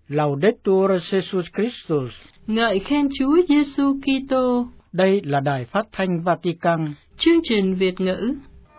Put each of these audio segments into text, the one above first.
Laudetur Jesus Christus. Ngợi khen Chúa Giêsu Kitô. Đây là Đài Phát thanh Vatican. Chương trình Việt ngữ.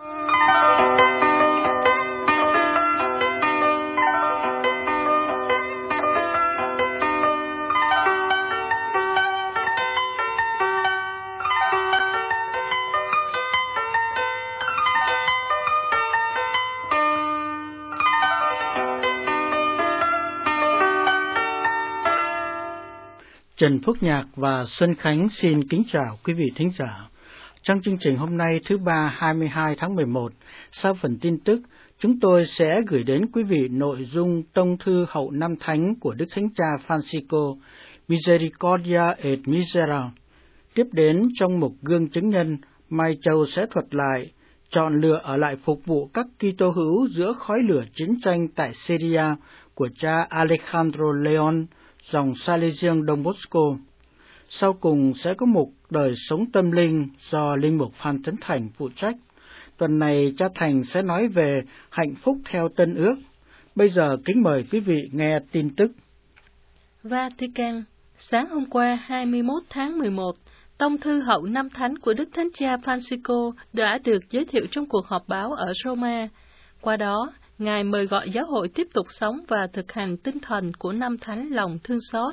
Trần Phúc Nhạc và Xuân Khánh xin kính chào quý vị thính giả. Trong chương trình hôm nay thứ Ba 22 tháng 11, sau phần tin tức, chúng tôi sẽ gửi đến quý vị nội dung tông thư hậu năm thánh của Đức Thánh Cha Francisco, Misericordia et Misera. Tiếp đến trong mục gương chứng nhân, Mai Châu sẽ thuật lại, chọn lựa ở lại phục vụ các Kitô hữu giữa khói lửa chiến tranh tại Syria của cha Alejandro Leon, dòng Salesian Don Bosco. Sau cùng sẽ có mục đời sống tâm linh do Linh mục Phan Tấn Thành phụ trách. Tuần này cha Thành sẽ nói về hạnh phúc theo Tân Ước. Bây giờ kính mời quý vị nghe tin tức. Vatican, sáng hôm qua 21 tháng 11, tông thư hậu năm thánh của Đức Thánh Cha Francisco đã được giới thiệu trong cuộc họp báo ở Roma. Qua đó, Ngài mời gọi giáo hội tiếp tục sống và thực hành tinh thần của năm thánh lòng thương xót.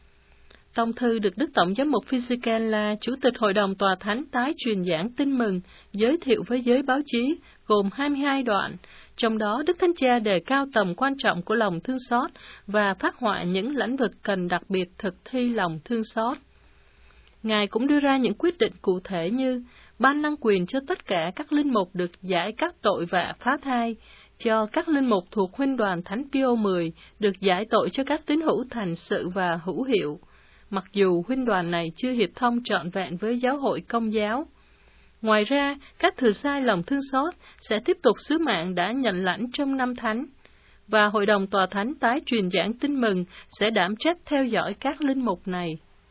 Tông thư được Đức Tổng giám mục Fisichella, Chủ tịch Hội đồng Tòa Thánh tái truyền giảng tin mừng, giới thiệu với giới báo chí, gồm 22 đoạn, trong đó Đức Thánh Cha đề cao tầm quan trọng của lòng thương xót và phác họa những lĩnh vực cần đặc biệt thực thi lòng thương xót. Ngài cũng đưa ra những quyết định cụ thể như ban năng quyền cho tất cả các linh mục được giải các tội vạ phá thai, cho các linh mục thuộc huynh đoàn Thánh Pio X được giải tội cho các tín hữu thành sự và hữu hiệu, mặc dù huynh đoàn này chưa hiệp thông trọn vẹn với giáo hội Công giáo. Ngoài ra, các thừa sai lòng thương xót sẽ tiếp tục sứ mạng đã nhận lãnh trong năm thánh, và Hội đồng Tòa Thánh tái truyền giảng tin mừng sẽ đảm trách theo dõi các linh mục này.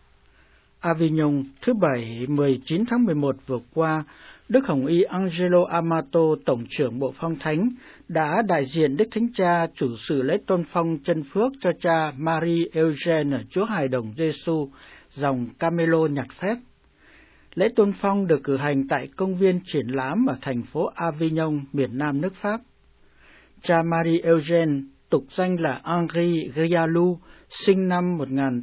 Avignon, thứ Bảy 19 tháng 11 vừa qua, Đức Hồng Y Angelo Amato, Tổng trưởng Bộ Phong Thánh, đã đại diện Đức Thánh Cha chủ sự lễ tôn phong chân phước cho cha Marie Eugène ở Chúa Hài Đồng Giêsu, dòng Camelo nhặt phép. Lễ tôn phong được cử hành tại công viên triển lãm ở thành phố Avignon, miền Nam nước Pháp. Cha Marie Eugène, tục danh là Henri Grialou, sinh năm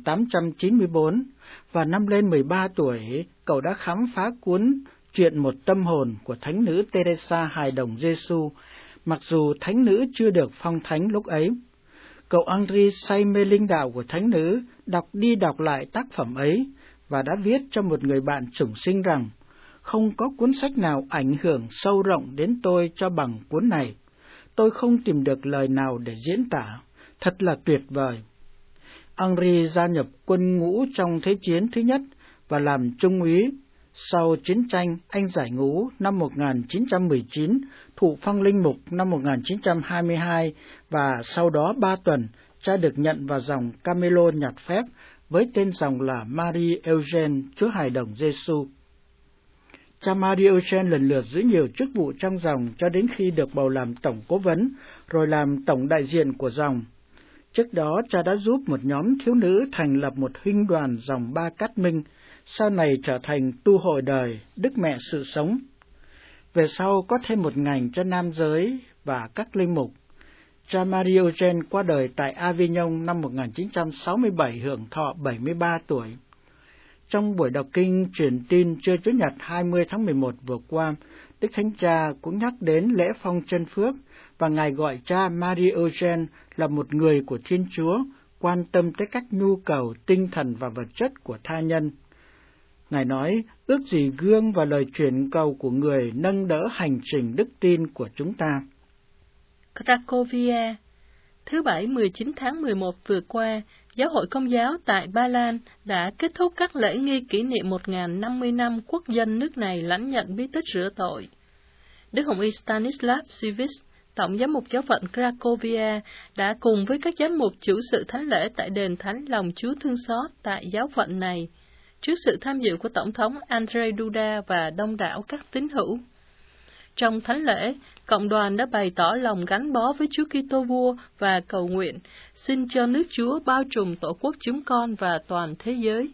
1894, và năm lên 13 tuổi, cậu đã khám phá cuốn Chuyện một tâm hồn của Thánh nữ Teresa Hài Đồng Giêsu, mặc dù Thánh nữ chưa được phong thánh lúc ấy. Cậu Henri say mê linh đạo của Thánh nữ, đọc đi đọc lại tác phẩm ấy, và đã viết cho một người bạn chủng sinh rằng, không có cuốn sách nào ảnh hưởng sâu rộng đến tôi cho bằng cuốn này. Tôi không tìm được lời nào để diễn tả, thật là tuyệt vời. Henri gia nhập quân ngũ trong Thế chiến thứ nhất và làm trung úy. Sau chiến tranh, anh giải ngũ năm 1919, thụ phong linh mục năm 1922 và sau đó 3 tuần, cha được nhận vào dòng Camelo nhặt phép với tên dòng là Marie Eugène, Chúa Hài Đồng Giêsu. Cha Marie Eugène lần lượt giữ nhiều chức vụ trong dòng cho đến khi được bầu làm tổng cố vấn, rồi làm tổng đại diện của dòng. Trước đó, cha đã giúp một nhóm thiếu nữ thành lập một huynh đoàn dòng Ba Cát Minh, sau này trở thành tu hội đời Đức Mẹ Sự Sống. Về sau có thêm một ngành cho nam giới và các linh mục. Cha Marie Eugène qua đời tại Avignon năm 1967 hưởng thọ 73 tuổi. Trong buổi đọc kinh truyền tin trưa Chủ nhật 20 tháng 11 vừa qua, Đức Thánh Cha cũng nhắc đến lễ phong chân phước, và Ngài gọi cha Marie Eugène là một người của Thiên Chúa, quan tâm tới các nhu cầu tinh thần và vật chất của tha nhân. Ngài nói, ước gì gương và lời truyền cầu của người nâng đỡ hành trình đức tin của chúng ta. Cracovia, thứ Bảy 19 tháng 11 vừa qua, Giáo hội Công giáo tại Ba Lan đã kết thúc các lễ nghi kỷ niệm 1050 năm quốc dân nước này lãnh nhận bí tích rửa tội. Đức Hồng Y Stanislav Sivic, Tổng giám mục giáo phận Cracovia, đã cùng với các giám mục chủ sự thánh lễ tại đền Thánh Lòng Chúa Thương Xót tại giáo phận này, trước sự tham dự của Tổng thống Andrzej Duda và đông đảo các tín hữu. Trong thánh lễ, cộng đoàn đã bày tỏ lòng gắn bó với Chúa Kitô Vua và cầu nguyện, xin cho nước Chúa bao trùm tổ quốc chúng con và toàn thế giới.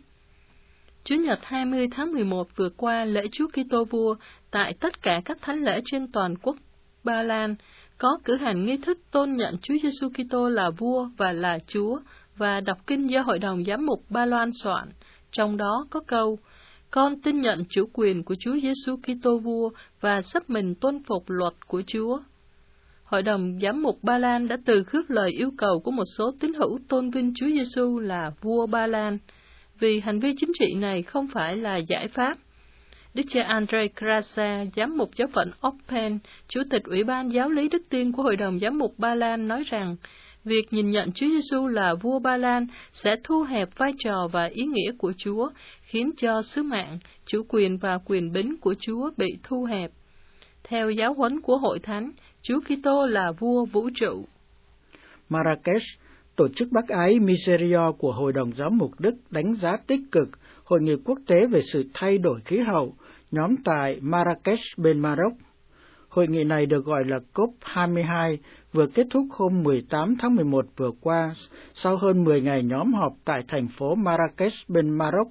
Chủ nhật 20 tháng 11 vừa qua, lễ Chúa Kitô Vua tại tất cả các thánh lễ trên toàn quốc Ba Lan có cử hành nghi thức tôn nhận Chúa Giêsu Kitô là Vua và là Chúa và đọc kinh do Hội đồng Giám mục Ba Loan soạn, trong đó có câu: Con tin nhận chủ quyền của Chúa Giêsu Kitô Vua và sắp mình tuân phục luật của Chúa. Hội đồng Giám mục Ba Lan đã từ khước lời yêu cầu của một số tín hữu tôn vinh Chúa Giêsu là Vua Ba Lan, vì hành vi chính trị này không phải là giải pháp. Đức cha Andrei Krasa, giám mục giáo phận Oppen, chủ tịch Ủy ban Giáo lý Đức Tin của Hội đồng Giám mục Ba Lan nói rằng, việc nhìn nhận Chúa Giêsu là Vua Ba Lan sẽ thu hẹp vai trò và ý nghĩa của Chúa, khiến cho sứ mạng, chủ quyền và quyền bính của Chúa bị thu hẹp. Theo giáo huấn của Hội Thánh, Chúa Kitô là Vua vũ trụ. Marrakesh, tổ chức bác ái Miserio của Hội đồng Giám mục Đức đánh giá tích cực Hội nghị quốc tế về sự thay đổi khí hậu, nhóm tại Marrakesh bên Maroc. Hội nghị này được gọi là COP22, vừa kết thúc hôm 18 tháng 11 vừa qua, sau hơn 10 ngày nhóm họp tại thành phố Marrakesh bên Maroc,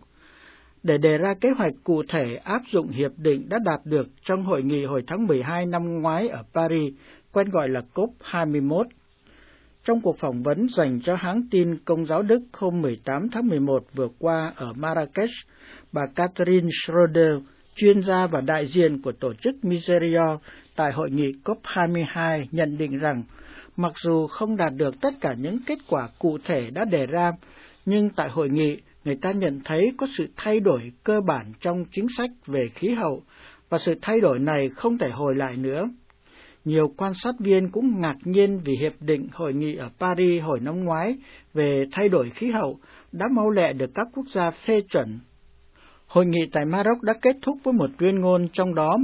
để đề ra kế hoạch cụ thể áp dụng hiệp định đã đạt được trong hội nghị hồi tháng 12 năm ngoái ở Paris, quen gọi là COP21. Trong cuộc phỏng vấn dành cho hãng tin Công giáo Đức hôm 18 tháng 11 vừa qua ở Marrakesh, bà Catherine Schroeder, chuyên gia và đại diện của tổ chức Miserio tại hội nghị COP22 nhận định rằng, mặc dù không đạt được tất cả những kết quả cụ thể đã đề ra, nhưng tại hội nghị, người ta nhận thấy có sự thay đổi cơ bản trong chính sách về khí hậu, và sự thay đổi này không thể hồi lại nữa. Nhiều quan sát viên cũng ngạc nhiên vì hiệp định hội nghị ở Paris hồi năm ngoái về thay đổi khí hậu đã mau lẹ được các quốc gia phê chuẩn. Hội nghị tại Maroc đã kết thúc với một tuyên ngôn, trong đó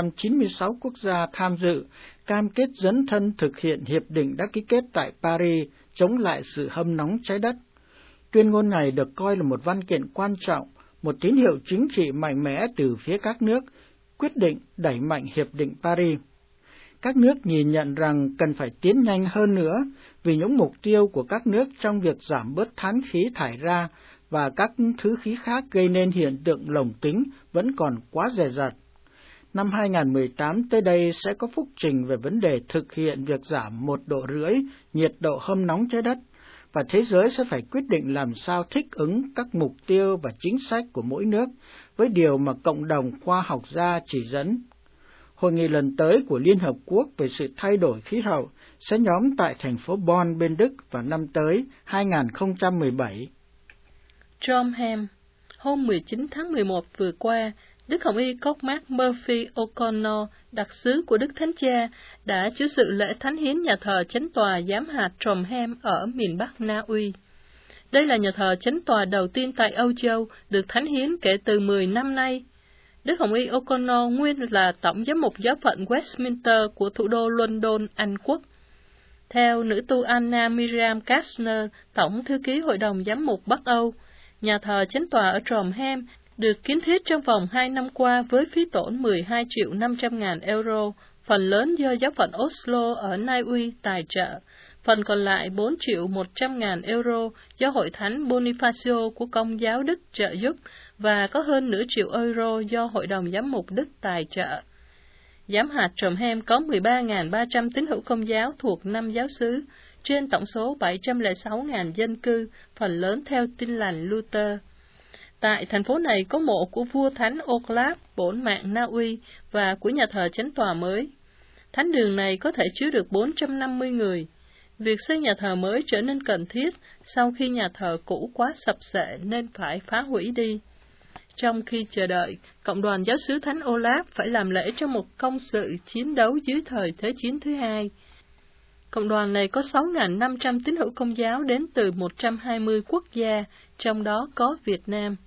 196 quốc gia tham dự, cam kết dấn thân thực hiện hiệp định đã ký kết tại Paris chống lại sự hâm nóng trái đất. Tuyên ngôn này được coi là một văn kiện quan trọng, một tín hiệu chính trị mạnh mẽ từ phía các nước, quyết định đẩy mạnh hiệp định Paris. Các nước nhìn nhận rằng cần phải tiến nhanh hơn nữa vì những mục tiêu của các nước trong việc giảm bớt than khí thải ra và các thứ khí khác gây nên hiện tượng lồng kính vẫn còn quá dè dặt. Năm 2018 tới đây sẽ có phúc trình về vấn đề thực hiện việc giảm 1,5 độ nhiệt độ hâm nóng trái đất, và thế giới sẽ phải quyết định làm sao thích ứng các mục tiêu và chính sách của mỗi nước với điều mà cộng đồng khoa học gia chỉ dẫn. Hội nghị lần tới của Liên Hợp Quốc về sự thay đổi khí hậu sẽ nhóm tại thành phố Bonn bên Đức vào năm tới 2017. Trondheim, hôm 19 tháng 11 vừa qua, Đức Hồng Y Cormac Murphy O'Connor, đặc sứ của Đức Thánh Cha, đã chủ sự lễ thánh hiến nhà thờ chánh tòa giám hạt Trondheim ở miền Bắc Na Uy. Đây là nhà thờ chánh tòa đầu tiên tại Âu Châu được thánh hiến kể từ 10 năm nay. Đức Hồng Y O'Connor nguyên là tổng giám mục giáo phận Westminster của thủ đô London, Anh Quốc. Theo nữ tu Anna Miriam Kastner, tổng thư ký Hội đồng Giám mục Bắc Âu, nhà thờ chánh tòa ở Trondheim được kiến thiết trong vòng 2 năm qua với phí tổn 12.500.000 euro, phần lớn do giáo phận Oslo ở Na Uy tài trợ, phần còn lại 4.100.000 euro do Hội Thánh Bonifacio của Công giáo Đức trợ giúp, và có hơn nửa triệu euro do Hội đồng Giám mục Đức tài trợ. Giám hạt Trondheim có 13.300 tín hữu Công giáo thuộc 5 giáo xứ, trên tổng số 706.000 dân cư, phần lớn theo Tin lành Luther. Tại thành phố này có mộ của vua Thánh Olaf, bổn mạng Na Uy, và của nhà thờ chánh tòa mới. Thánh đường này có thể chứa được 450 người. Việc xây nhà thờ mới trở nên cần thiết sau khi nhà thờ cũ quá sập xệ nên phải phá hủy đi. Trong khi chờ đợi, cộng đoàn giáo xứ Thánh Olaf phải làm lễ trong một công sự chiến đấu dưới thời Thế chiến thứ hai. Cộng đoàn này có 6.500 tín hữu Công giáo đến từ 120 quốc gia, trong đó có Việt Nam.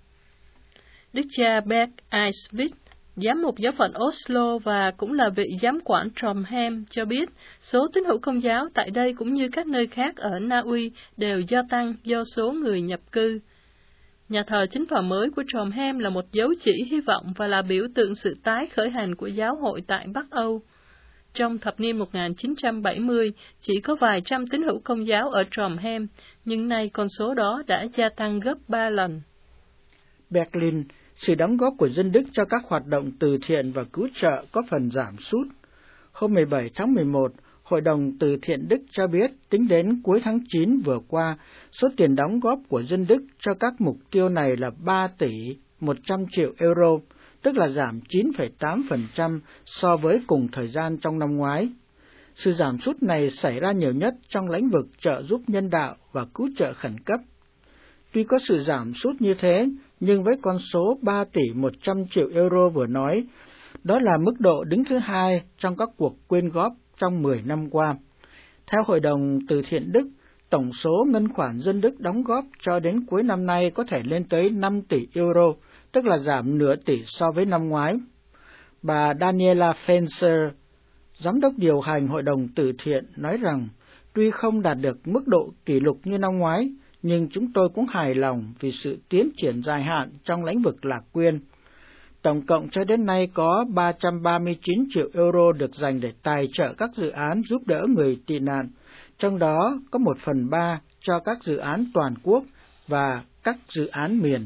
Đức cha Berg Eisvik, giám mục giáo phận Oslo và cũng là vị giám quản Trondheim, cho biết số tín hữu Công giáo tại đây cũng như các nơi khác ở Na Uy đều gia tăng do số người nhập cư. Nhà thờ chính tòa mới của Trondheim là một dấu chỉ hy vọng và là biểu tượng sự tái khởi hành của giáo hội tại Bắc Âu. Trong thập niên 1970, chỉ có vài trăm tín hữu Công giáo ở Trondheim, nhưng nay con số đó đã gia tăng gấp 3 lần. Berlin, sự đóng góp của dân Đức cho các hoạt động từ thiện và cứu trợ có phần giảm sút. Hôm 17 tháng 11, Hội đồng Từ thiện Đức cho biết tính đến cuối tháng 9 vừa qua, số tiền đóng góp của dân Đức cho các mục tiêu này là 3 tỷ 100 triệu euro, tức là giảm 9,8% so với cùng thời gian trong năm ngoái. Sự giảm sút này xảy ra nhiều nhất trong lĩnh vực trợ giúp nhân đạo và cứu trợ khẩn cấp. Tuy có sự giảm sút như thế, nhưng với con số 3 tỷ 100 triệu euro vừa nói, đó là mức độ đứng thứ hai trong các cuộc quyên góp trong 10 năm qua. Theo Hội đồng Từ thiện Đức, tổng số ngân khoản dân Đức đóng góp cho đến cuối năm nay có thể lên tới 5 tỷ euro, tức là giảm nửa tỷ so với năm ngoái. Bà Daniela Fencer, giám đốc điều hành Hội đồng Từ thiện, nói rằng, tuy không đạt được mức độ kỷ lục như năm ngoái, nhưng chúng tôi cũng hài lòng vì sự tiến triển dài hạn trong lĩnh vực lạc quyên. Tổng cộng cho đến nay có 339 triệu euro được dành để tài trợ các dự án giúp đỡ người tị nạn, trong đó có 1/3 cho các dự án toàn quốc và các dự án miền.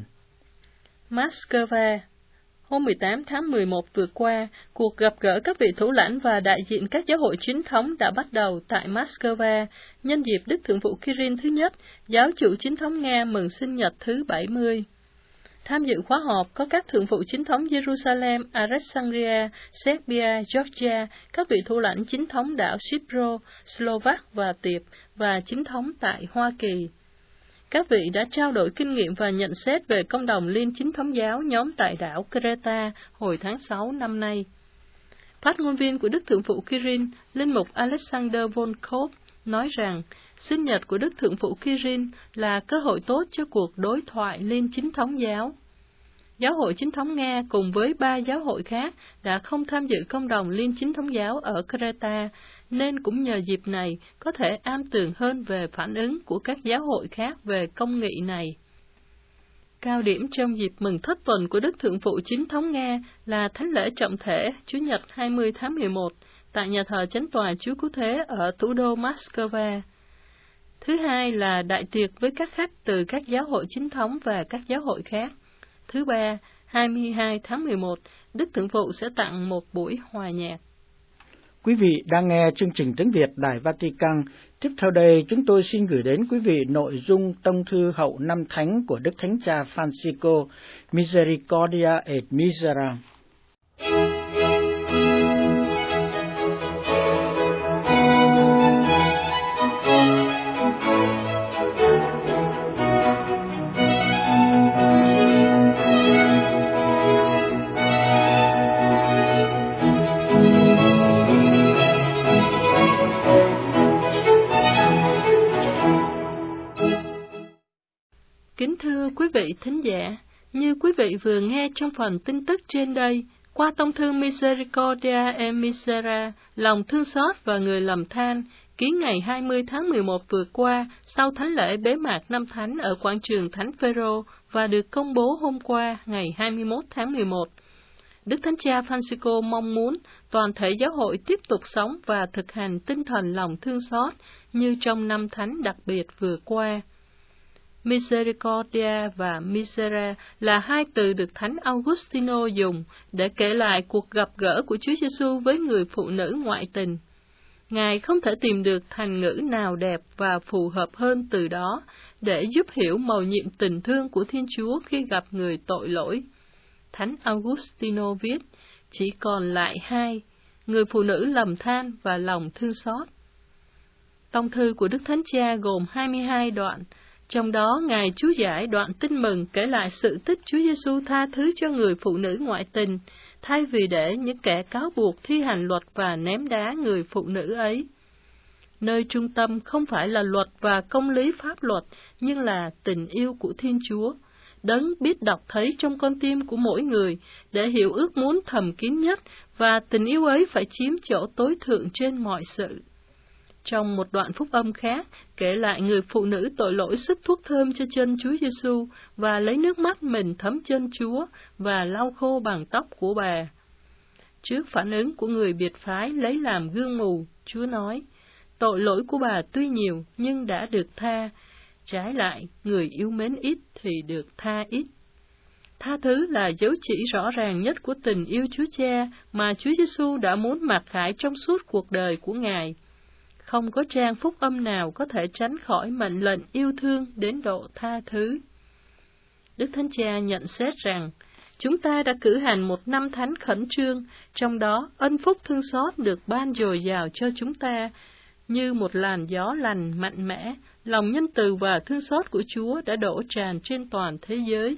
Moscow. Hôm 18 tháng 11 vừa qua, cuộc gặp gỡ các vị thủ lãnh và đại diện các giáo hội chính thống đã bắt đầu tại Moscow, nhân dịp Đức Thượng phụ Kirill thứ nhất, giáo chủ chính thống Nga mừng sinh nhật thứ 70. Tham dự khóa họp có các thượng phụ chính thống Jerusalem, Alexandria, Serbia, Georgia, các vị thủ lãnh chính thống đảo Cyprus, Slovak và Tiệp, và chính thống tại Hoa Kỳ. Các vị đã trao đổi kinh nghiệm và nhận xét về công đồng Liên Chính thống giáo nhóm tại đảo Creta hồi tháng 6 năm nay. Phát ngôn viên của Đức Thượng phụ Kirill, Linh mục Alexander Volkov, nói rằng sinh nhật của Đức Thượng phụ Kirill là cơ hội tốt cho cuộc đối thoại Liên Chính thống giáo. Giáo hội Chính thống Nga cùng với 3 giáo hội khác đã không tham dự công đồng Liên Chính thống giáo ở Creta, nên cũng nhờ dịp này có thể am tường hơn về phản ứng của các giáo hội khác về công nghị này. Cao điểm trong dịp mừng thất tuần của Đức Thượng phụ Chính thống Nga là thánh lễ trọng thể Chủ nhật 20 tháng 11 tại nhà thờ Chánh tòa Chúa Cứu Thế ở thủ đô Moscow. Thứ hai là đại tiệc với các khách từ các giáo hội chính thống và các giáo hội khác. Thứ ba, 22 tháng 11, Đức Thượng phụ sẽ tặng một buổi hòa nhạc. Quý vị đang nghe chương trình tiếng Việt Đài Vatican. Tiếp theo đây, chúng tôi xin gửi đến quý vị nội dung tông thư hậu năm thánh của Đức Thánh Cha Francisco, Misericordia et Misera. Kính thưa quý vị thính giả, như quý vị vừa nghe trong phần tin tức trên đây, qua tông thư Misericordia et Misera, lòng thương xót và người lầm than, ký ngày 20 tháng 11 vừa qua sau thánh lễ bế mạc năm thánh ở quảng trường Thánh Phêrô và được công bố hôm qua ngày 21 tháng 11. Đức Thánh Cha Francisco mong muốn toàn thể giáo hội tiếp tục sống và thực hành tinh thần lòng thương xót như trong năm thánh đặc biệt vừa qua. Misericordia và Misera là hai từ được Thánh Augustino dùng để kể lại cuộc gặp gỡ của Chúa Giêsu với người phụ nữ ngoại tình. Ngài không thể tìm được thành ngữ nào đẹp và phù hợp hơn từ đó để giúp hiểu mầu nhiệm tình thương của Thiên Chúa khi gặp người tội lỗi. Thánh Augustino viết, chỉ còn lại hai, người phụ nữ lầm than và lòng thương xót. Tông thư của Đức Thánh Cha gồm 22 đoạn, trong đó Ngài chú giải đoạn tin mừng kể lại sự tích Chúa Giêsu tha thứ cho người phụ nữ ngoại tình, thay vì để những kẻ cáo buộc thi hành luật và ném đá người phụ nữ ấy. Nơi trung tâm không phải là luật và công lý pháp luật, nhưng là tình yêu của Thiên Chúa, Đấng biết đọc thấy trong con tim của mỗi người, để hiểu ước muốn thầm kín nhất, và tình yêu ấy phải chiếm chỗ tối thượng trên mọi sự. Trong một đoạn phúc âm khác, kể lại người phụ nữ tội lỗi sức thuốc thơm cho chân Chúa Giêsu và lấy nước mắt mình thấm chân Chúa và lau khô bằng tóc của bà. Trước phản ứng của người biệt phái lấy làm gương mù, Chúa nói, tội lỗi của bà tuy nhiều nhưng đã được tha, trái lại, người yêu mến ít thì được tha ít. Tha thứ là dấu chỉ rõ ràng nhất của tình yêu Chúa Cha mà Chúa Giêsu đã muốn mặc khải trong suốt cuộc đời của Ngài. Không có trang phúc âm nào có thể tránh khỏi mệnh lệnh yêu thương đến độ tha thứ. Đức Thánh Cha nhận xét rằng, chúng ta đã cử hành một năm thánh khẩn trương, trong đó ân phúc thương xót được ban dồi dào cho chúng ta, như một làn gió lành mạnh mẽ, lòng nhân từ và thương xót của Chúa đã đổ tràn trên toàn thế giới.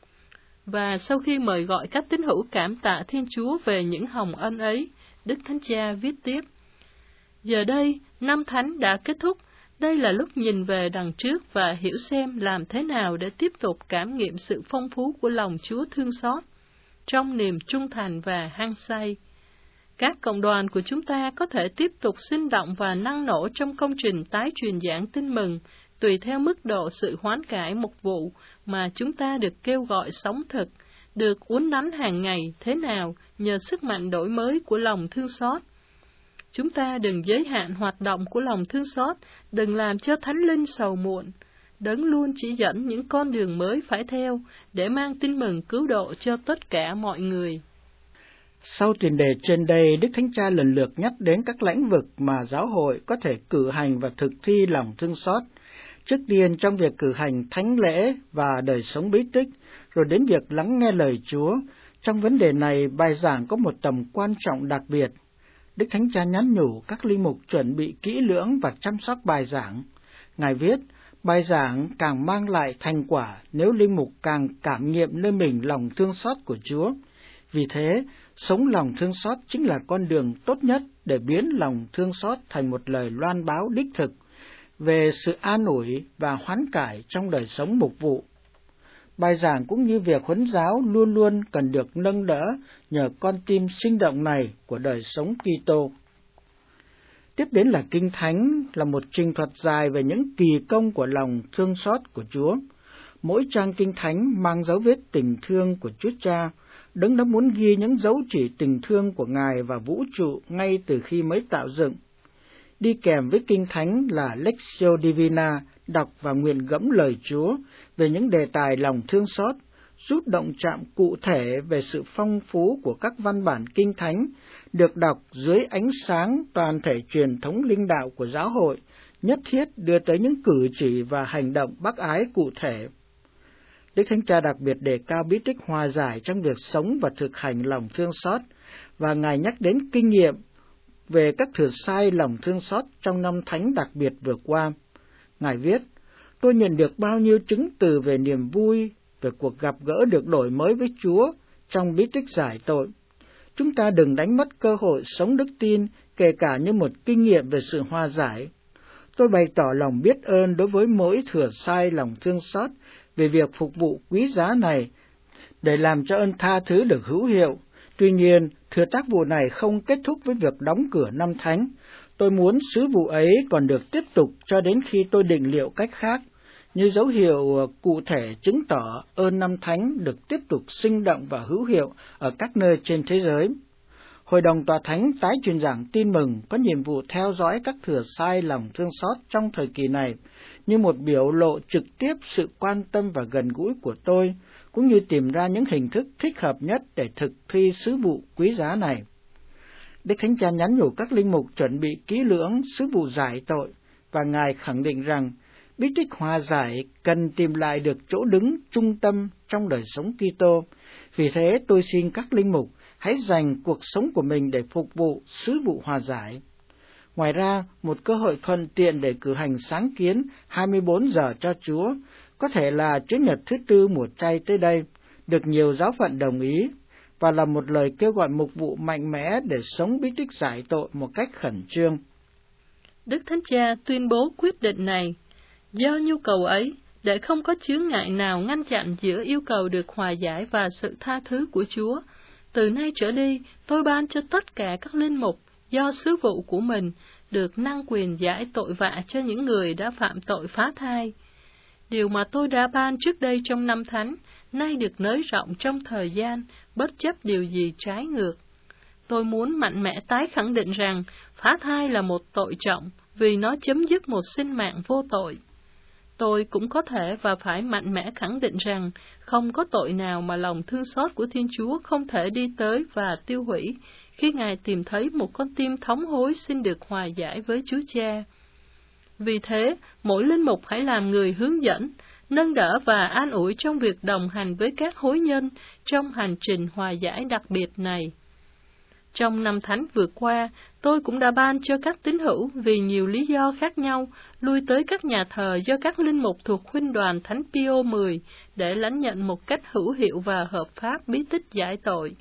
Và sau khi mời gọi các tín hữu cảm tạ Thiên Chúa về những hồng ân ấy, Đức Thánh Cha viết tiếp, giờ đây, năm thánh đã kết thúc, đây là lúc nhìn về đằng trước và hiểu xem làm thế nào để tiếp tục cảm nghiệm sự phong phú của lòng Chúa thương xót, trong niềm trung thành và hăng say. Các cộng đoàn của chúng ta có thể tiếp tục sinh động và năng nổ trong công trình tái truyền giảng tin mừng, tùy theo mức độ sự hoán cải mục vụ mà chúng ta được kêu gọi sống thực, được uốn nắn hàng ngày thế nào nhờ sức mạnh đổi mới của lòng thương xót. Chúng ta đừng giới hạn hoạt động của lòng thương xót, đừng làm cho Thánh Linh sầu muộn. Đấng luôn chỉ dẫn những con đường mới phải theo để mang tin mừng cứu độ cho tất cả mọi người. Sau tiền đề trên đây, Đức Thánh Cha lần lượt nhắc đến các lĩnh vực mà giáo hội có thể cử hành và thực thi lòng thương xót. Trước tiên trong việc cử hành thánh lễ và đời sống bí tích, rồi đến việc lắng nghe lời Chúa. Trong vấn đề này, bài giảng có một tầm quan trọng đặc biệt. Đức Thánh Cha nhắn nhủ các linh mục chuẩn bị kỹ lưỡng và chăm sóc bài giảng. Ngài viết, bài giảng càng mang lại thành quả nếu linh mục càng cảm nghiệm nơi mình lòng thương xót của Chúa. Vì thế, sống lòng thương xót chính là con đường tốt nhất để biến lòng thương xót thành một lời loan báo đích thực về sự an ủi và hoán cải trong đời sống mục vụ. Bài giảng cũng như việc huấn giáo luôn luôn cần được nâng đỡ nhờ con tim sinh động này của đời sống Kitô. Tiếp đến là Kinh Thánh, là một trình thuật dài về những kỳ công của lòng thương xót của Chúa. Mỗi trang Kinh Thánh mang dấu vết tình thương của Chúa Cha. Đấng đã muốn ghi những dấu chỉ tình thương của Ngài và vũ trụ ngay từ khi mới tạo dựng. Đi kèm với Kinh Thánh là Lectio Divina, đọc và nguyện gẫm lời Chúa về những đề tài lòng thương xót, giúp động chạm cụ thể về sự phong phú của các văn bản Kinh Thánh, được đọc dưới ánh sáng toàn thể truyền thống linh đạo của giáo hội, nhất thiết đưa tới những cử chỉ và hành động bác ái cụ thể. Đức Thánh Cha đặc biệt đề cao bí tích hòa giải trong việc sống và thực hành lòng thương xót, và Ngài nhắc đến kinh nghiệm về các thừa sai lòng thương xót trong năm thánh đặc biệt vừa qua. Ngài viết, tôi nhận được bao nhiêu chứng từ về niềm vui, về cuộc gặp gỡ được đổi mới với Chúa trong bí tích giải tội. Chúng ta đừng đánh mất cơ hội sống đức tin, kể cả như một kinh nghiệm về sự hòa giải. Tôi bày tỏ lòng biết ơn đối với mỗi thừa sai lòng thương xót về việc phục vụ quý giá này, để làm cho ơn tha thứ được hữu hiệu. Tuy nhiên, thừa tác vụ này không kết thúc với việc đóng cửa năm thánh. Tôi muốn sứ vụ ấy còn được tiếp tục cho đến khi tôi định liệu cách khác, như dấu hiệu cụ thể chứng tỏ ơn năm thánh được tiếp tục sinh động và hữu hiệu ở các nơi trên thế giới. Hội đồng Tòa Thánh tái truyền giảng tin mừng có nhiệm vụ theo dõi các thừa sai lòng thương xót trong thời kỳ này, như một biểu lộ trực tiếp sự quan tâm và gần gũi của tôi, cũng như tìm ra những hình thức thích hợp nhất để thực thi sứ vụ quý giá này. Đức Thánh Cha nhắn nhủ các linh mục chuẩn bị kỹ lưỡng sứ vụ giải tội, và Ngài khẳng định rằng bí tích hòa giải cần tìm lại được chỗ đứng trung tâm trong đời sống Kitô. Vì thế tôi xin các linh mục hãy dành cuộc sống của mình để phục vụ sứ vụ hòa giải. Ngoài ra, một cơ hội thuận tiện để cử hành sáng kiến 24 giờ cho Chúa, có thể là Chủ nhật thứ tư mùa chay tới đây, được nhiều giáo phận đồng ý, và là một lời kêu gọi mục vụ mạnh mẽ để sống bí tích giải tội một cách khẩn trương. Đức Thánh Cha tuyên bố quyết định này, do nhu cầu ấy, để không có chướng ngại nào ngăn chặn giữa yêu cầu được hòa giải và sự tha thứ của Chúa. Từ nay trở đi, tôi ban cho tất cả các linh mục, do sứ vụ của mình, được năng quyền giải tội vạ cho những người đã phạm tội phá thai. Điều mà tôi đã ban trước đây trong năm thánh, nay được nới rộng trong thời gian, bất chấp điều gì trái ngược. tôi muốn mạnh mẽ tái khẳng định rằng phá thai là một tội trọng vì nó chấm dứt một sinh mạng vô tội. Tôi cũng có thể và phải mạnh mẽ khẳng định rằng không có tội nào mà lòng thương xót của Thiên Chúa không thể đi tới và tiêu hủy khi Ngài tìm thấy một con tim thống hối xin được hòa giải với Chúa Cha. Vì thế, mỗi linh mục hãy làm người hướng dẫn, nâng đỡ và an ủi trong việc đồng hành với các hối nhân trong hành trình hòa giải đặc biệt này. Trong năm thánh vừa qua, tôi cũng đã ban cho các tín hữu vì nhiều lý do khác nhau lui tới các nhà thờ do các linh mục thuộc huynh đoàn Thánh Pio X để lãnh nhận một cách hữu hiệu và hợp pháp bí tích giải tội.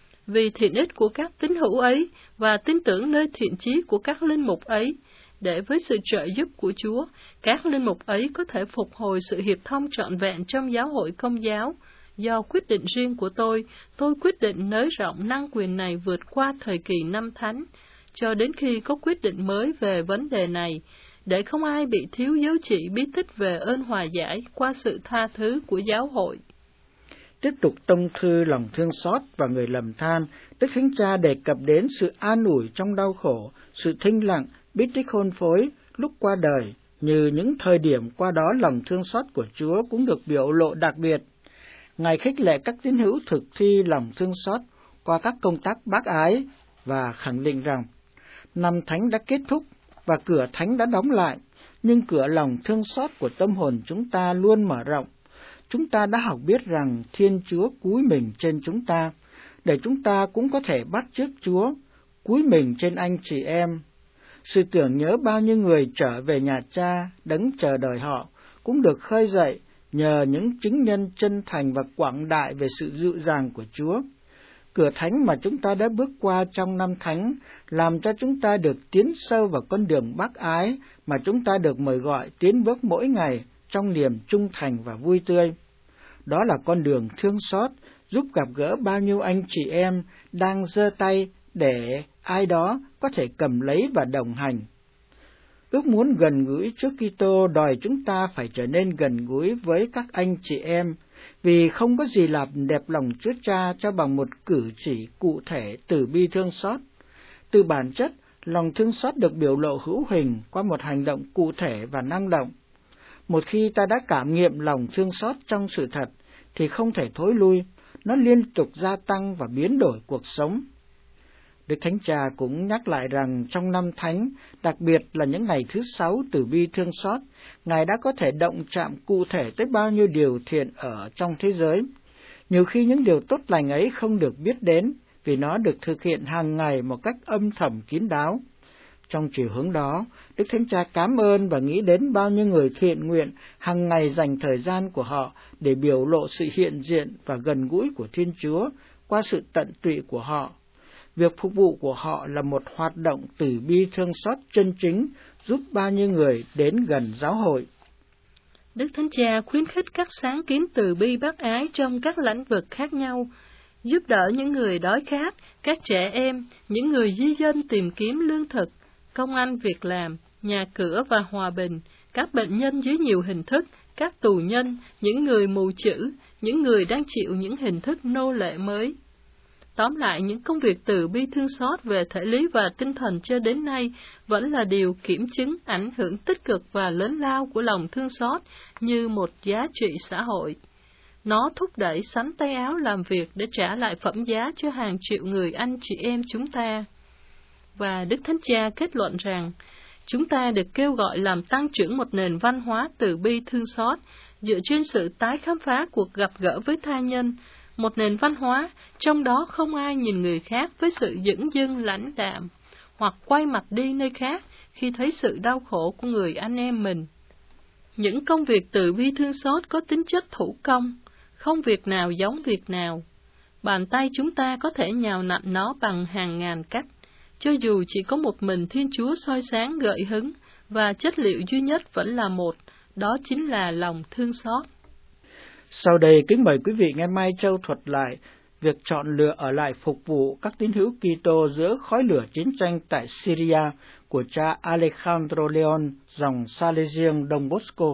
Vì thiện ích của các tín hữu ấy và tin tưởng nơi thiện chí của các linh mục ấy, để với sự trợ giúp của Chúa, các linh mục ấy có thể phục hồi sự hiệp thông trọn vẹn trong giáo hội Công giáo. Do quyết định riêng của tôi quyết định nới rộng năng quyền này vượt qua thời kỳ năm thánh, cho đến khi có quyết định mới về vấn đề này, để không ai bị thiếu dấu chỉ bí tích về ơn hòa giải qua sự tha thứ của giáo hội. Tiếp tục tông thư lòng thương xót và người lầm than, Đức Thánh Cha đề cập đến sự an ủi trong đau khổ, sự thinh lặng, bí tích hôn phối lúc qua đời, như những thời điểm qua đó lòng thương xót của Chúa cũng được biểu lộ đặc biệt. Ngài khích lệ các tín hữu thực thi lòng thương xót qua các công tác bác ái và khẳng định rằng năm thánh đã kết thúc và cửa thánh đã đóng lại, nhưng cửa lòng thương xót của tâm hồn chúng ta luôn mở rộng. Chúng ta đã học biết rằng Thiên Chúa cúi mình trên chúng ta, để chúng ta cũng có thể bắt chước Chúa, cúi mình trên anh chị em. Sự tưởng nhớ bao nhiêu người trở về nhà Cha đấng chờ đợi họ cũng được khơi dậy nhờ những chứng nhân chân thành và quảng đại về sự dịu dàng của Chúa. Cửa thánh mà chúng ta đã bước qua trong năm thánh làm cho chúng ta được tiến sâu vào con đường bác ái mà chúng ta được mời gọi tiến bước mỗi ngày trong niềm trung thành và vui tươi. Đó là con đường thương xót, giúp gặp gỡ bao nhiêu anh chị em đang giơ tay để ai đó có thể cầm lấy và đồng hành. Ước muốn gần gũi Chúa Kitô đòi chúng ta phải trở nên gần gũi với các anh chị em, vì không có gì làm đẹp lòng Chúa Cha cho bằng một cử chỉ cụ thể từ bi thương xót. Từ bản chất, lòng thương xót được biểu lộ hữu hình qua một hành động cụ thể và năng động. Một khi ta đã cảm nghiệm lòng thương xót trong sự thật, thì không thể thối lui, nó liên tục gia tăng và biến đổi cuộc sống. Đức Thánh Cha cũng nhắc lại rằng trong năm thánh, đặc biệt là những ngày thứ 6 từ bi thương xót, Ngài đã có thể động chạm cụ thể tới bao nhiêu điều thiện ở trong thế giới. Nhiều khi những điều tốt lành ấy không được biết đến, vì nó được thực hiện hàng ngày một cách âm thầm kín đáo. Trong chiều hướng đó, Đức Thánh Cha cảm ơn và nghĩ đến bao nhiêu người thiện nguyện hàng ngày dành thời gian của họ để biểu lộ sự hiện diện và gần gũi của Thiên Chúa qua sự tận tụy của họ. Việc phục vụ của họ là một hoạt động từ bi thương xót chân chính, giúp bao nhiêu người đến gần giáo hội. Đức Thánh Cha khuyến khích các sáng kiến từ bi bác ái trong các lĩnh vực khác nhau, giúp đỡ những người đói khát, các trẻ em, những người di dân tìm kiếm lương thực, công ăn việc làm, nhà cửa và hòa bình, các bệnh nhân dưới nhiều hình thức, các tù nhân, những người mù chữ, những người đang chịu những hình thức nô lệ mới. Tóm lại, những công việc từ bi thương xót về thể lý và tinh thần cho đến nay vẫn là điều kiểm chứng ảnh hưởng tích cực và lớn lao của lòng thương xót như một giá trị xã hội. Nó thúc đẩy sắn tay áo làm việc để trả lại phẩm giá cho hàng triệu người anh chị em chúng ta. Và Đức Thánh Cha kết luận rằng, chúng ta được kêu gọi làm tăng trưởng một nền văn hóa từ bi thương xót dựa trên sự tái khám phá cuộc gặp gỡ với tha nhân, một nền văn hóa trong đó không ai nhìn người khác với sự dửng dưng lãnh đạm, hoặc quay mặt đi nơi khác khi thấy sự đau khổ của người anh em mình. Những công việc từ bi thương xót có tính chất thủ công, không việc nào giống việc nào. Bàn tay chúng ta có thể nhào nặn nó bằng hàng ngàn cách, cho dù chỉ có một mình Thiên Chúa soi sáng gợi hứng, và chất liệu duy nhất vẫn là một, đó chính là lòng thương xót. Sau đây, kính mời quý vị nghe Mai Châu thuật lại việc chọn lựa ở lại phục vụ các tín hữu Kitô giữa khói lửa chiến tranh tại Syria của cha Alejandro Leon, dòng Salesian Don Bosco.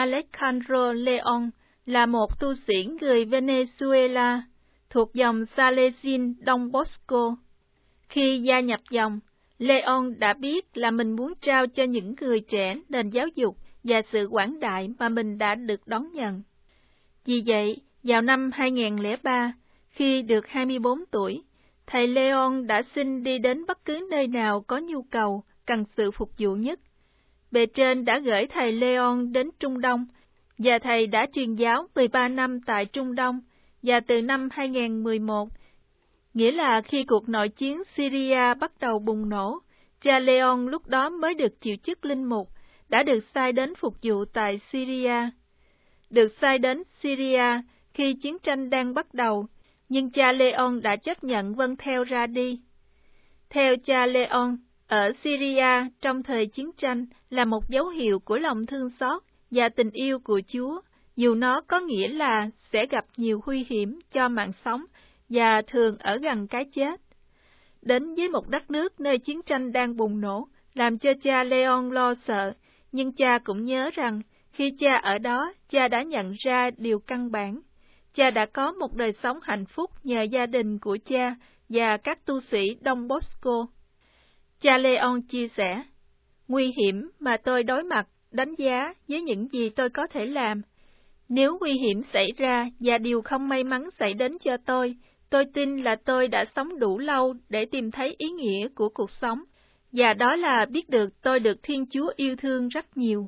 Alejandro León là một tu sĩ người Venezuela thuộc dòng Salesian Don Bosco. Khi gia nhập dòng, León đã biết là mình muốn trao cho những người trẻ nền giáo dục và sự quảng đại mà mình đã được đón nhận. Vì vậy, vào năm 2003, khi được 24 tuổi, thầy León đã xin đi đến bất cứ nơi nào có nhu cầu, cần sự phục vụ nhất. Bề trên đã gửi thầy León đến Trung Đông, và thầy đã truyền giáo 13 năm tại Trung Đông, và từ năm 2011, nghĩa là khi cuộc nội chiến Syria bắt đầu bùng nổ, cha León lúc đó mới được chịu chức linh mục, đã được sai đến phục vụ tại Syria. Được sai đến Syria khi chiến tranh đang bắt đầu, nhưng cha León đã chấp nhận vâng theo ra đi. Theo cha León, ở Syria trong thời chiến tranh là một dấu hiệu của lòng thương xót và tình yêu của Chúa, dù nó có nghĩa là sẽ gặp nhiều nguy hiểm cho mạng sống và thường ở gần cái chết. Đến với một đất nước nơi chiến tranh đang bùng nổ, làm cho cha León lo sợ, nhưng cha cũng nhớ rằng khi cha ở đó, cha đã nhận ra điều căn bản. Cha đã có một đời sống hạnh phúc nhờ gia đình của cha và các tu sĩ Don Bosco. Cha León chia sẻ, nguy hiểm mà tôi đối mặt đánh giá với những gì tôi có thể làm. Nếu nguy hiểm xảy ra và điều không may mắn xảy đến cho tôi tin là tôi đã sống đủ lâu để tìm thấy ý nghĩa của cuộc sống, và đó là biết được tôi được Thiên Chúa yêu thương rất nhiều.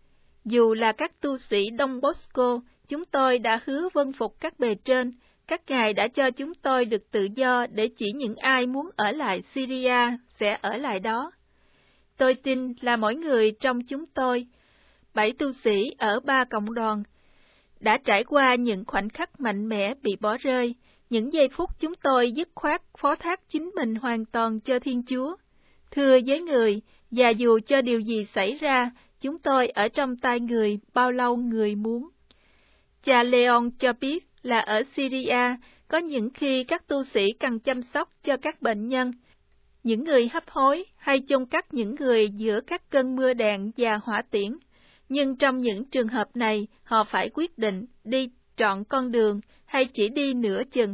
Dù là các tu sĩ Don Bosco, chúng tôi đã hứa vâng phục các bề trên, các ngài đã cho chúng tôi được tự do để chỉ những ai muốn ở lại Syria sẽ ở lại đó. Tôi tin là mỗi người trong chúng tôi, 7 tu sĩ ở 3 cộng đoàn, đã trải qua những khoảnh khắc mạnh mẽ bị bỏ rơi, những giây phút chúng tôi dứt khoát phó thác chính mình hoàn toàn cho Thiên Chúa. Thưa với người, và dù cho điều gì xảy ra, chúng tôi ở trong tay người bao lâu người muốn. Cha León cho biết là ở Syria có những khi các tu sĩ cần chăm sóc cho các bệnh nhân, những người hấp hối hay chôn cất những người giữa các cơn mưa đạn và hỏa tiễn. Nhưng trong những trường hợp này, họ phải quyết định đi trọn con đường hay chỉ đi nửa chừng.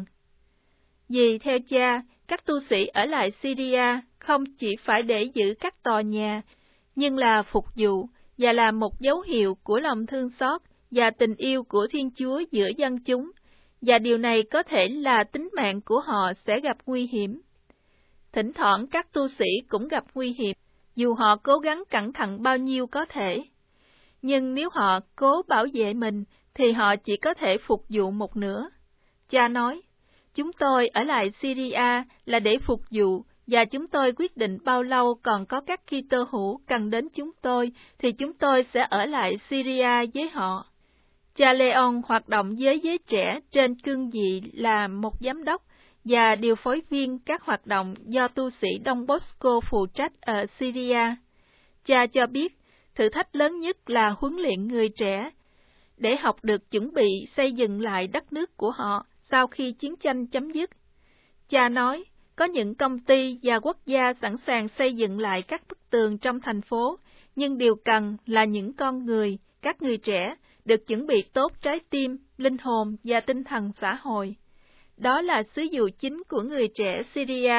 Vì theo cha, các tu sĩ ở lại Syria không chỉ phải để giữ các tòa nhà, nhưng là phục vụ và là một dấu hiệu của lòng thương xót và tình yêu của Thiên Chúa giữa dân chúng, và điều này có thể là tính mạng của họ sẽ gặp nguy hiểm. Thỉnh thoảng các tu sĩ cũng gặp nguy hiểm, dù họ cố gắng cẩn thận bao nhiêu có thể. Nhưng nếu họ cố bảo vệ mình, thì họ chỉ có thể phục vụ một nửa. Cha nói, chúng tôi ở lại Syria là để phục vụ, và chúng tôi quyết định bao lâu còn có các Kitô hữu cần đến chúng tôi, thì chúng tôi sẽ ở lại Syria với họ. Cha León hoạt động với giới trẻ trên cương vị là một giám đốc và điều phối viên các hoạt động do tu sĩ Don Bosco phụ trách ở Syria. Cha cho biết, thử thách lớn nhất là huấn luyện người trẻ, để học được chuẩn bị xây dựng lại đất nước của họ sau khi chiến tranh chấm dứt. Cha nói, có những công ty và quốc gia sẵn sàng xây dựng lại các bức tường trong thành phố, nhưng điều cần là những con người, các người trẻ, được chuẩn bị tốt trái tim, linh hồn và tinh thần xã hội. Đó là sứ vụ chính của người trẻ Syria.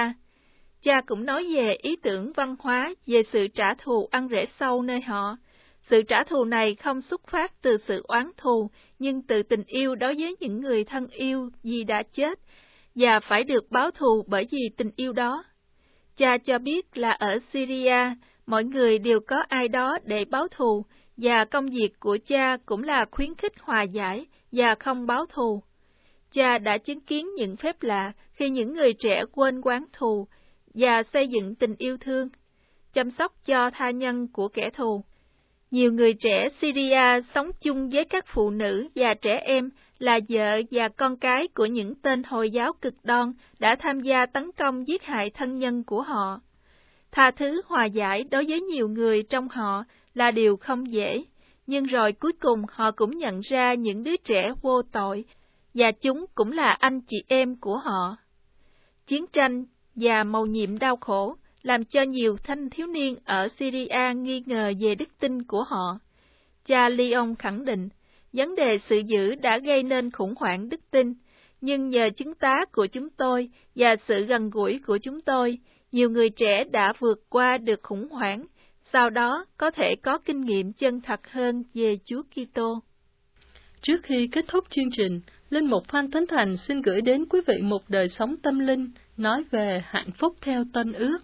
Cha cũng nói về ý tưởng văn hóa về sự trả thù ăn rễ sâu nơi họ. Sự trả thù này không xuất phát từ sự oán thù, nhưng từ tình yêu đối với những người thân yêu vì đã chết, và phải được báo thù bởi vì tình yêu đó. Cha cho biết là ở Syria, mọi người đều có ai đó để báo thù, và công việc của cha cũng là khuyến khích hòa giải và không báo thù. Cha đã chứng kiến những phép lạ khi những người trẻ quên oán thù và xây dựng tình yêu thương, chăm sóc cho tha nhân của kẻ thù. Nhiều người trẻ Syria sống chung với các phụ nữ và trẻ em là vợ và con cái của những tên Hồi giáo cực đoan đã tham gia tấn công giết hại thân nhân của họ. Tha thứ hòa giải đối với nhiều người trong họ là điều không dễ, nhưng rồi cuối cùng họ cũng nhận ra những đứa trẻ vô tội, và chúng cũng là anh chị em của họ. Chiến tranh và mầu nhiệm đau khổ làm cho nhiều thanh thiếu niên ở Syria nghi ngờ về đức tin của họ. cha Leon khẳng định, vấn đề sự dữ đã gây nên khủng hoảng đức tin, nhưng nhờ chứng tá của chúng tôi và sự gần gũi của chúng tôi, nhiều người trẻ đã vượt qua được khủng hoảng, sau đó có thể có kinh nghiệm chân thật hơn về Chúa Kitô. Trước khi kết thúc chương trình, Linh mục Phan Tấn Thành xin gửi đến quý vị một đời sống tâm linh nói về hạnh phúc theo Tân Ước.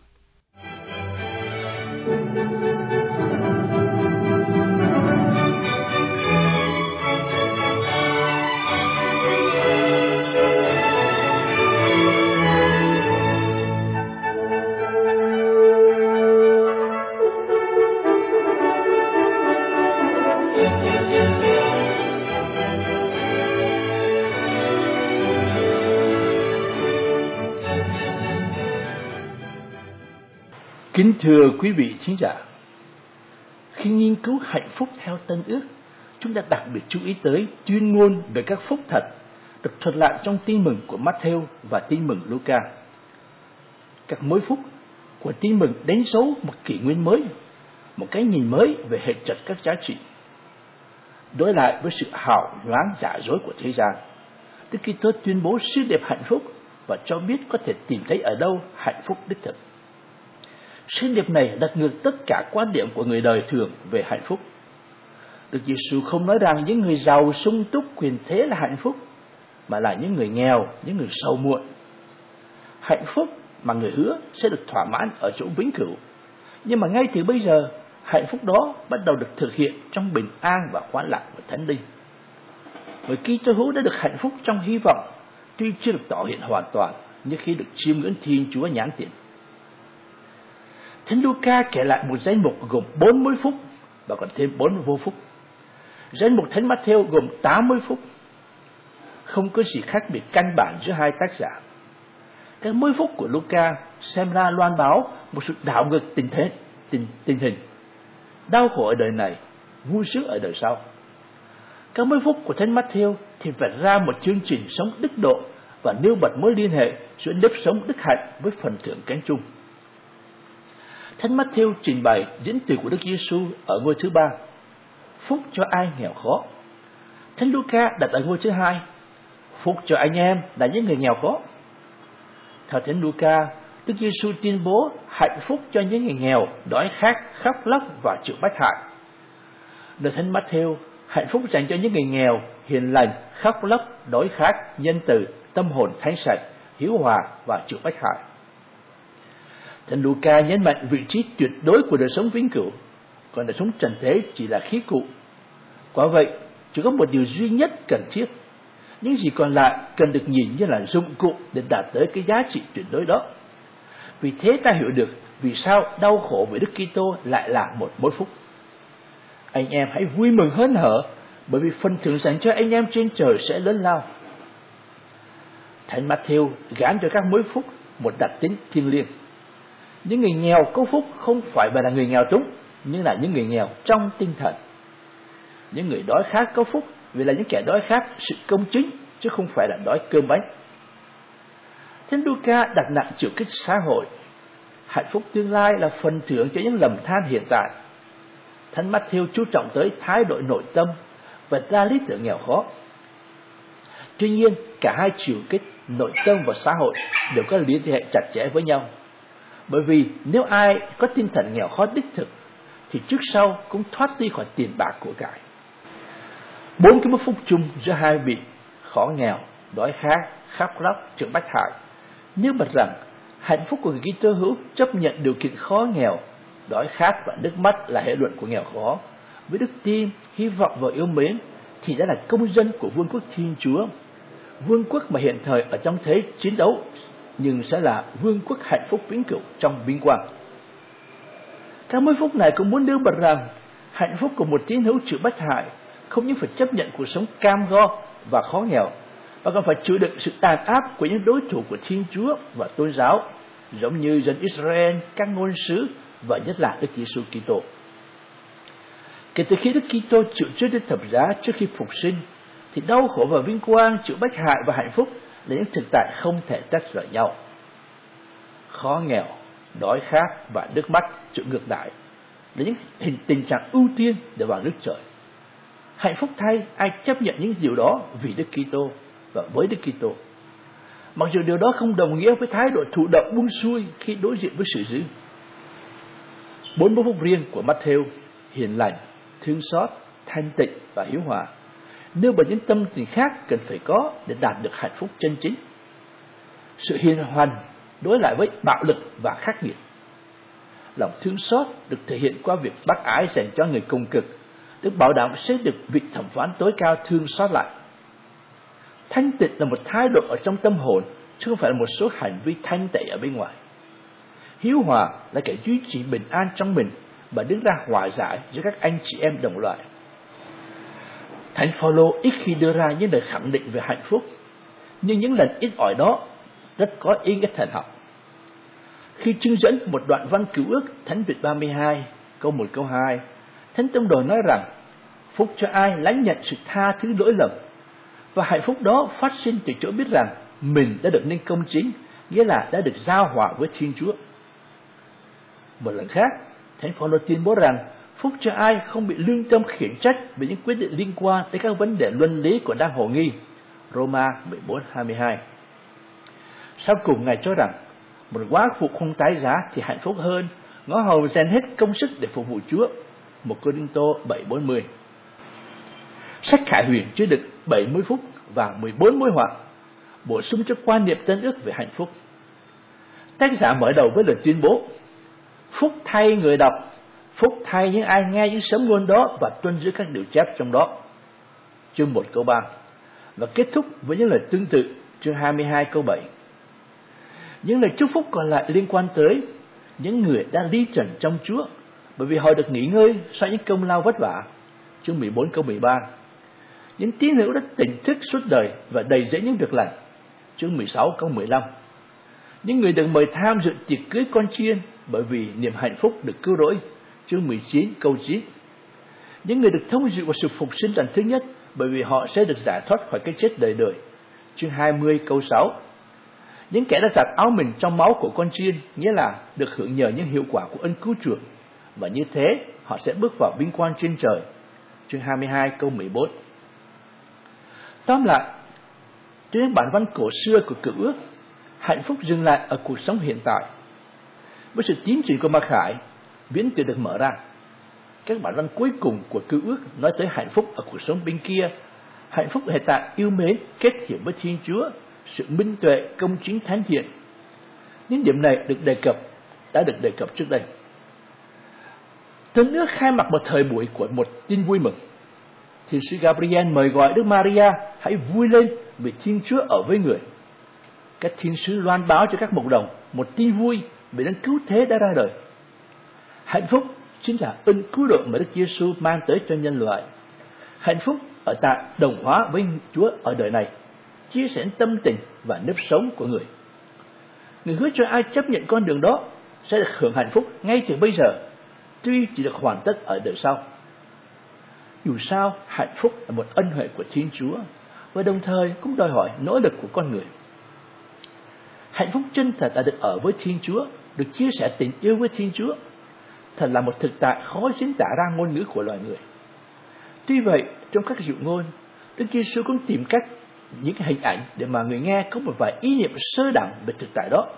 Kính thưa quý vị thính giả, khi nghiên cứu hạnh phúc theo Tân Ước, chúng ta đặc biệt chú ý tới tuyên ngôn về các phúc thật được thuật lại trong tin mừng của Matthew và tin mừng Luca. Các mối phúc của tin mừng đánh dấu một kỷ nguyên mới, một cái nhìn mới về hệ trật các giá trị. Đối lại với sự hào nhoáng giả dối của thế gian, Đức Kitô tuyên bố sứ đẹp hạnh phúc và cho biết có thể tìm thấy ở đâu hạnh phúc đích thực. Sứ điệp này đặt ngược tất cả quan điểm của người đời thường về hạnh phúc. Đức Giêsu không nói rằng những người giàu sung túc quyền thế là hạnh phúc, mà là những người nghèo, những người sầu muộn. Hạnh phúc mà người hứa sẽ được thỏa mãn ở chỗ vĩnh cửu, nhưng mà ngay từ bây giờ, hạnh phúc đó bắt đầu được thực hiện trong bình an và khoan lạc của Thánh Linh. Người Kitô hữu đã được hạnh phúc trong hy vọng, tuy chưa được tỏ hiện hoàn toàn như khi được chiêm ngưỡng Thiên Chúa nhãn tiền. Thánh Luca kể lại một danh mục gồm 40 phúc và còn thêm 4 vô phúc. Danh mục Thánh Matthew gồm 80 phúc. Không có gì khác biệt căn bản giữa hai tác giả. Các mối phúc của Luca xem ra loan báo một sự đảo ngược tình hình, đau khổ ở đời này, vui sướng ở đời sau. Các mối phúc của Thánh Matthew thì vạch ra một chương trình sống đức độ và nêu bật mối liên hệ giữa nếp sống đức hạnh với phần thưởng cánh chung. Thánh Matthew trình bày diễn từ của Đức Giêsu ở ngôi thứ 3, phúc cho ai nghèo khó. Thánh Luca đặt ở ngôi thứ 2, phúc cho anh em là những người nghèo khó. Theo Thánh Luca, Đức Giêsu tuyên bố hạnh phúc cho những người nghèo, đói khát, khóc lóc và chịu bách hại. Nơi Thánh Matthew, hạnh phúc dành cho những người nghèo, hiền lành, khóc lóc, đói khát, nhân từ, tâm hồn thánh sạch, hiếu hòa và chịu bách hại. Thánh Luca nhấn mạnh vị trí tuyệt đối của đời sống vĩnh cửu, còn đời sống trần thế chỉ là khí cụ. Quả vậy, chỉ có một điều duy nhất cần thiết. Những gì còn lại cần được nhìn như là dụng cụ để đạt tới cái giá trị tuyệt đối đó. Vì thế ta hiểu được vì sao đau khổ với Đức Kitô lại là một mối phúc. Anh em hãy vui mừng hớn hở, bởi vì phần thưởng dành cho anh em trên trời sẽ lớn lao. Thánh Matthew gán cho các mối phúc một đặc tính thiêng liêng. Những người nghèo có phúc không phải là người nghèo túng, nhưng là những người nghèo trong tinh thần. Những người đói khát có phúc vì là những kẻ đói khát sự công chính, chứ không phải là đói cơm bánh. Thánh Luca đặt nặng chịu kích xã hội. Hạnh phúc tương lai là phần thưởng cho những lầm than hiện tại. Thánh Matthew chú trọng tới thái độ nội tâm và ra lý tưởng nghèo khó. Tuy nhiên, cả hai chiều kích nội tâm và xã hội đều có liên hệ chặt chẽ với nhau. Bởi vì nếu ai có tinh thần nghèo khó đích thực thì trước sau cũng thoát đi khỏi tiền bạc của cải. 4 cái mối phúc chung giữa hai vị khó nghèo, đói khát, khóc lóc, chịu bách hại nêu bật rằng hạnh phúc của người Kitô hữu chấp nhận điều kiện khó nghèo, đói khát và nước mắt là hệ luận của nghèo khó. Với đức tin, hy vọng và yêu mến thì đã là công dân của vương quốc Thiên Chúa, vương quốc mà hiện thời ở trong thế chiến đấu, nhưng sẽ là vương quốc hạnh phúc vĩnh cửu trong vinh quang. Các mối phúc này cũng muốn nêu bật rằng hạnh phúc của một tín hữu chịu bách hại không những phải chấp nhận cuộc sống cam go và khó nghèo, mà còn phải chịu đựng sự tàn áp của những đối thủ của Thiên Chúa và tôn giáo, giống như dân Israel, các ngôn sứ và nhất là Đức Giêsu Kitô. Kể từ khi Đức Kitô chịu chết trên thập giá trước khi phục sinh, thì đau khổ và vinh quang, chịu bách hại và hạnh phúc là những thực tại không thể tách rời nhau. Khó nghèo, đói khát và nước mắt chịu ngược lại là những tình trạng ưu tiên để vào nước trời. Hạnh phúc thay ai chấp nhận những điều đó vì Đức Kitô và với Đức Kitô. Mặc dù điều đó không đồng nghĩa với thái độ thụ động buông xuôi khi đối diện với sự dữ. 40 phúc riêng của Matthew hiền lành, thương xót, thanh tịnh và hiếu hòa, nêu bật những tâm tình khác cần phải có để đạt được hạnh phúc chân chính. Sự hiền hòa đối lại với bạo lực và khắc nghiệt. Lòng thương xót được thể hiện qua việc bác ái dành cho người cùng cực, được bảo đảm sẽ được vị thẩm phán tối cao thương xót lại. Thanh tịnh là một thái độ ở trong tâm hồn, chứ không phải là một số hành vi thanh tẩy ở bên ngoài. Hiếu hòa là kẻ duy trì bình an trong mình và đứng ra hòa giải giữa các anh chị em đồng loại. Thánh Phaolô ít khi đưa ra những lời khẳng định về hạnh phúc, nhưng những lần ít ỏi đó rất có ý nghĩa thần học. Khi trưng dẫn một đoạn văn Cựu Ước Thánh Việt 32 câu 1 câu 2, Thánh Tông Đồ nói rằng phúc cho ai lãnh nhận sự tha thứ lỗi lầm, và hạnh phúc đó phát sinh từ chỗ biết rằng mình đã được nên công chính, nghĩa là đã được giao hòa với Thiên Chúa. Một lần khác, Thánh Phaolô tuyên bố rằng phúc cho ai không bị lương tâm khiển trách về những quyết định liên quan đến các vấn đề luân lý còn đang hồ nghi. Roma 14:22. Sau cùng Ngài cho rằng một quá phụ không tái giá thì hạnh phúc hơn, ngó hầu dành hết công sức để phục vụ Chúa. 1 Cô-rinh-tô 7:40. Sách Khải Huyền chứa đựng 70 phúc và 14 mối họa, bổ sung cho quan niệm Tân Ước về hạnh phúc. Tác giả mở đầu với lời tuyên bố: phúc thay người đọc, phúc thay những ai nghe những sấm ngôn đó và tuân giữ các điều chép trong đó. Chương 1 câu 3. Và kết thúc với những lời tương tự, chương 22 câu 7. Những lời chúc phúc còn lại liên quan tới những người đang ly trần trong Chúa, bởi vì họ được nghỉ ngơi sau những công lao vất vả, chương 14 câu 13. Những tín hữu đã tỉnh thức suốt đời và đầy dẫy những việc lành, chương 16 câu 15. Những người được mời tham dự tiệc cưới con chiên bởi vì niềm hạnh phúc được cứu rỗi, chương 19 câu 9. Những người được thông dự vào sự phục sinh lần thứ nhất bởi vì họ sẽ được giải thoát khỏi cái chết đời đời, chương 20 câu 6. Những kẻ đã giặt áo mình trong máu của con chiên, nghĩa là được hưởng nhờ những hiệu quả của ân cứu chuộc, và như thế họ sẽ bước vào vinh quang trên trời, chương 22 câu 14. Tóm lại, trên những bản văn cổ xưa của Cựu Ước, hạnh phúc dừng lại ở cuộc sống hiện tại. Với sự tiến trình của Mặc Khải, viễn tuyệt được mở ra. Các bản văn cuối cùng của Cựu Ước nói tới hạnh phúc ở cuộc sống bên kia, hạnh phúc hiện tại yêu mến, kết hiệp với Thiên Chúa, sự minh tuệ, công chính, thánh thiện. Những điểm này đã được đề cập trước đây. Tân Ước khai mạc một thời buổi của một tin vui mừng. Thiên sứ Gabriel mời gọi Đức Maria hãy vui lên vì Thiên Chúa ở với người. Các thiên sứ loan báo cho các mục đồng một tin vui vì Đấng cứu thế đã ra đời. Hạnh phúc chính là ơn cứu độ mà Đức Giêsu mang tới cho nhân loại. Hạnh phúc ở tại đồng hóa với Chúa ở đời này, chia sẻ tâm tình và nếp sống của người. Người hứa cho ai chấp nhận con đường đó sẽ được hưởng hạnh phúc ngay từ bây giờ, tuy chỉ được hoàn tất ở đời sau. Dù sao, hạnh phúc là một ân huệ của Thiên Chúa và đồng thời cũng đòi hỏi nỗ lực của con người. Hạnh phúc chân thật là được ở với Thiên Chúa, được chia sẻ tình yêu với Thiên Chúa, thật là một thực tại khó diễn tả ra ngôn ngữ của loài người. Tuy vậy, trong các dụ ngôn, Đức Giêsu cũng tìm cách những hình ảnh để mà người nghe có một vài ý niệm sơ đẳng về thực tại đó.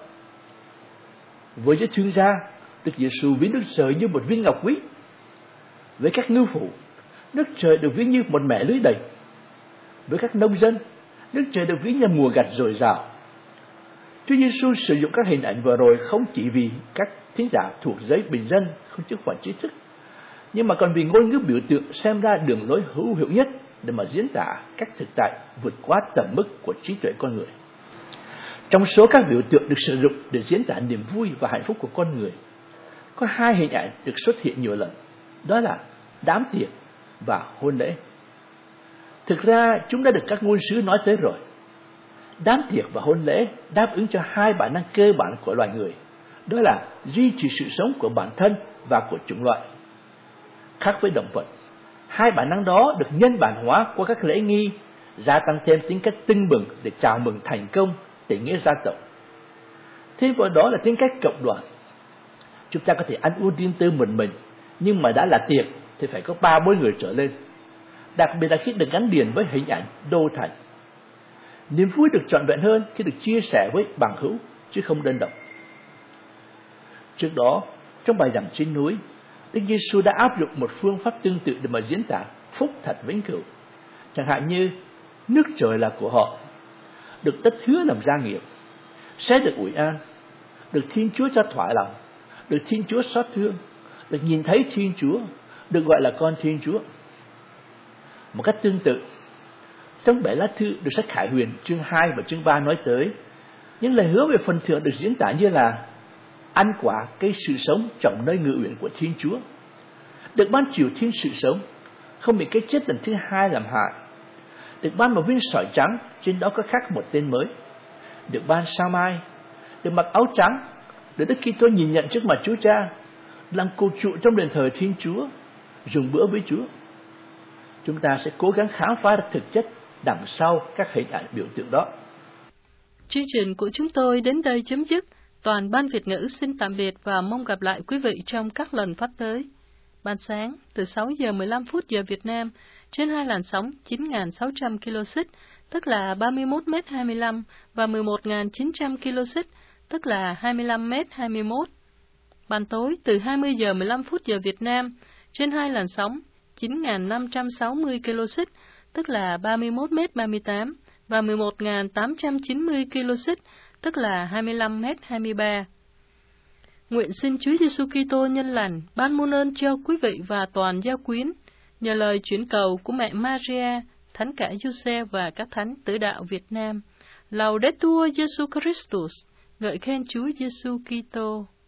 Với giới thương gia, Đức Giêsu ví nước trời như một viên ngọc quý. Với các ngư phủ, nước trời được ví như một mẻ lưới đầy. Với các nông dân, nước trời được ví như mùa gặt dồi dào. Chúa Giêsu sử dụng các hình ảnh vừa rồi không chỉ vì các thính giả thuộc giới bình dân không chức quản trí thức, nhưng mà còn vì ngôn ngữ biểu tượng xem ra đường lối hữu hiệu nhất để mà diễn tả các thực tại vượt quá tầm mức của trí tuệ con người. Trong số các biểu tượng được sử dụng để diễn tả niềm vui và hạnh phúc của con người, có hai hình ảnh được xuất hiện nhiều lần, đó là đám tiệc và hôn lễ. Thực ra chúng đã được các ngôn sứ nói tới rồi. Đám tiệc và hôn lễ đáp ứng cho hai bản năng cơ bản của loài người, đó là duy trì sự sống của bản thân và của chủng loại. Khác với động vật, hai bản năng đó được nhân bản hóa qua các lễ nghi, gia tăng thêm tính cách tưng bừng để chào mừng thành công, tình nghĩa gia tộc. Thêm vào đó là tính cách cộng đoàn. Chúng ta có thể ăn uống riêng tư mình, nhưng mà đã là tiệc thì phải có 3-4 người trở lên. đặc biệt là khi được gắn liền với hình ảnh đô thành. Niềm vui được trọn vẹn hơn khi được chia sẻ với bằng hữu, chứ không đơn độc. Trước đó, trong bài giảng trên núi, Đức Giêsu đã áp dụng một phương pháp tương tự để mà diễn tả phúc thật vĩnh cửu. Chẳng hạn như nước trời là của họ, được đất hứa làm gia nghiệp, sẽ được ủi an, được Thiên Chúa cho thỏa lòng, được Thiên Chúa xót thương, được nhìn thấy Thiên Chúa, được gọi là con Thiên Chúa. Một cách tương tự, trong 7 lá thư được sách Khải Huyền chương 2 và chương 3 nói tới, những lời hứa về phần thưởng được diễn tả như là ăn quả cây sự sống trồng nơi ngự uyển của Thiên Chúa, được ban chiều thiên sự sống, không bị cái chết lần thứ hai làm hại, được ban một viên sỏi trắng, trên đó có khắc một tên mới, được ban sao mai, được mặc áo trắng, được Đức Kitô nhìn nhận trước mặt Chúa Cha, làm cột trụ trong đền thờ Thiên Chúa, dùng bữa với Chúa. Chúng ta sẽ cố gắng khám phá ra thực chất đằng sau các hình ảnh biểu tượng đó. Chương trình của chúng tôi đến đây chấm dứt. Toàn ban Việt ngữ xin tạm biệt và mong gặp lại quý vị trong các lần phát tới. Ban sáng từ 6 giờ 15 phút giờ Việt Nam trên hai làn sóng 9.600 kHz, tức là 31m25 và 11.900 kHz, tức là 25m21. Ban tối từ 20 giờ 15 phút giờ Việt Nam trên hai làn sóng 9.560 kHz, tức là 31m38 và 11.890 kHz, tức là 25m23. Nguyện xin Chúa Giêsu Kitô nhân lành ban muôn ơn cho quý vị và toàn gia quyến, nhờ lời chuyển cầu của mẹ Maria, Thánh cả Giuse và các thánh tử đạo Việt Nam. Laudetur Jesu Christus, ngợi khen Chúa Giêsu Kitô.